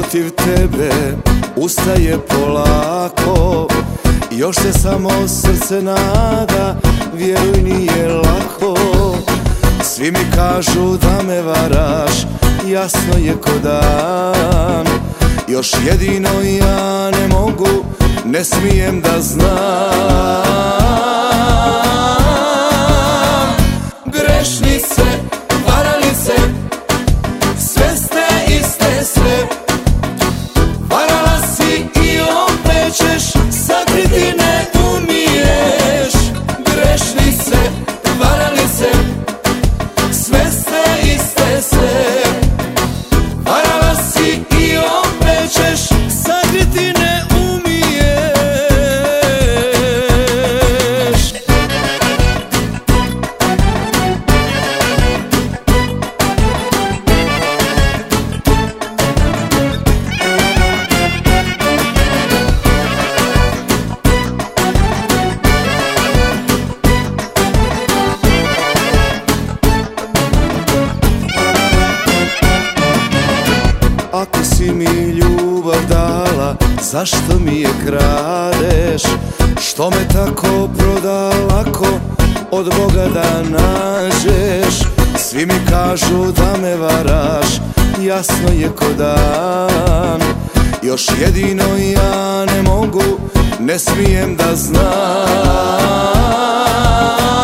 protiv tebe ustaje polako. Još se samo srce nada, vjeruj nije lako. Svi mi kažu da me varaš, jasno je ko dan. Još jedino ja ne mogu, ne smijem da znam. Grešnice, varalice, sve ste iste sve. Varala si i opet ćeš, sakriti ne umiješ. Grešnice, varalice, sve ste iste sve. Varala si i opet ćeš, sakriti ne umiješ. Ako si mi ljubav dala, zašto mi je kradeš? Što me tako proda lako, od Boga da nađeš? Svi mi kažu da me varaš, jasno je ko dan. Još jedino ja ne mogu, ne smijem da znam.